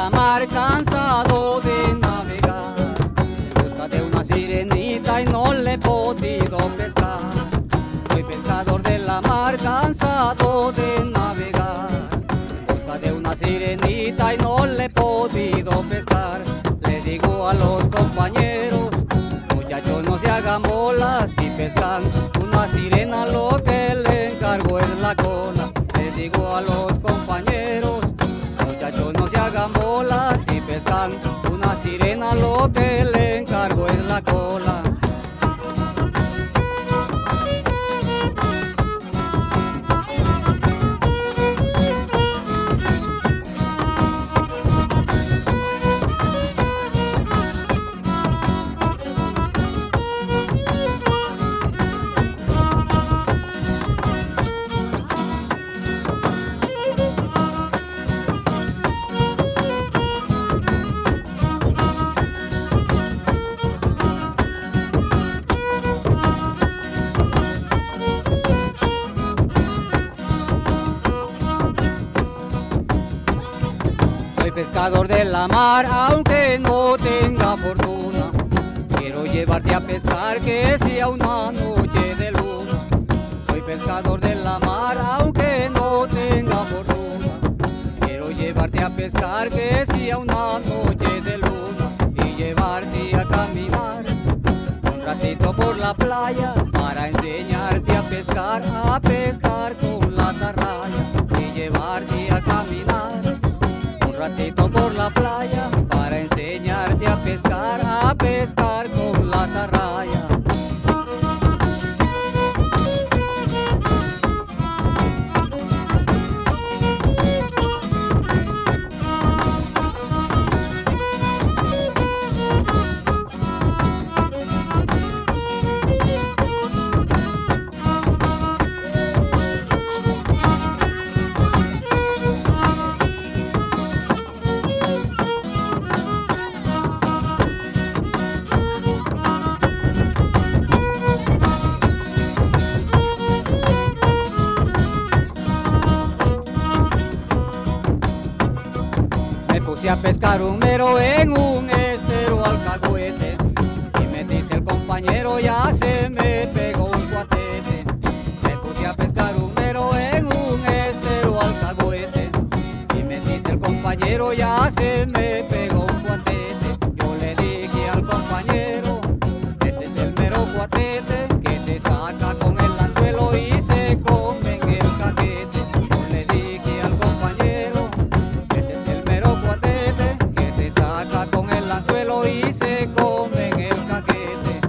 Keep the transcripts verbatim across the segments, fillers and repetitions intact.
la mar cansado de navegar en busca de una sirenita y no le he podido pescar. Soy pescador de la mar cansado de navegar en busca de una sirenita y no le he podido pescar. Le digo a los compañeros, muchachos no se hagan bolas, si pescan una sirena lo que le encargo es la cola. Le digo a los compañeros, muchachos no se hagan bolas, si pescan una sirena lo que le encargo es la cola. Pescador de la mar, aunque no tenga fortuna, quiero llevarte a pescar que sea una noche de luna. Soy pescador de la mar, aunque no tenga fortuna, quiero llevarte a pescar que sea una noche de luna y llevarte a caminar un ratito por la playa para enseñarte a pescar, a pescar con la atarraya y llevarte a caminar un ratito por la playa para enseñarte a pescar, a pescar con la atarraya. A pescar un mero en un estero alcahuete y me dice el compañero ya se me pegó un cuatete. Me puse a pescar un mero en un estero alcahuete y me dice el compañero ya se me pegó un cuatete. Yo le dije al compañero, ese es el mero cuatete que se saca con el anzuelo y se come en el caquete. Yo le dije al compañero, ese es el mero cuatete con el anzuelo y se come en el caquete.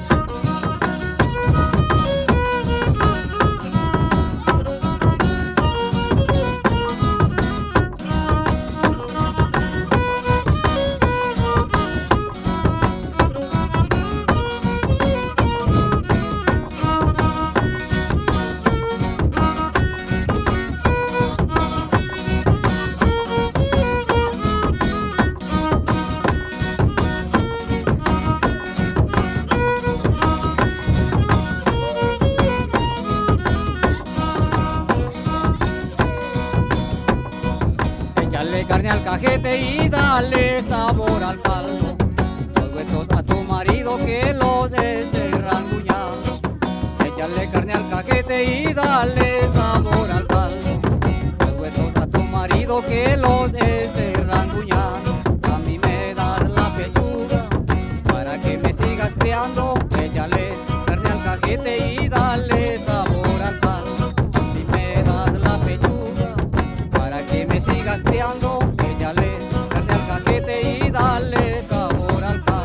Echarle carne al cajete y dale sabor al caldo, los huesos a tu marido que los esté ranguñando. Echarle carne al cajete y dale sabor al caldo, los huesos a tu marido que los esté ranguñando. A mí me das la pechuga para que me sigas criando. Échale carne al cajete y dale sabor al caldo. A mí me das la pechuga para que me sigas criando. Échale carne al cajete y dale sabor al caldo.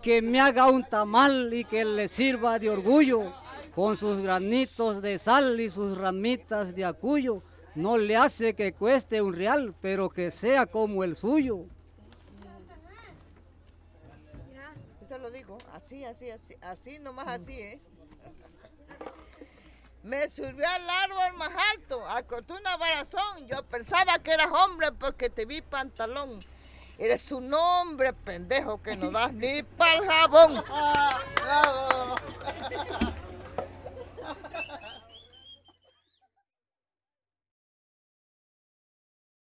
que me haga un tamal y que le sirva de orgullo, con sus granitos de sal y sus ramitas de acuyo. No le hace que cueste un real, pero que sea como el suyo. Ya, yo te lo digo, así, así, así, así, nomás así, ¿eh? Me subió al árbol más alto, acorté una varazón. Yo pensaba que eras hombre porque te vi pantalón. Eres un hombre pendejo que no das ni pa'l jabón.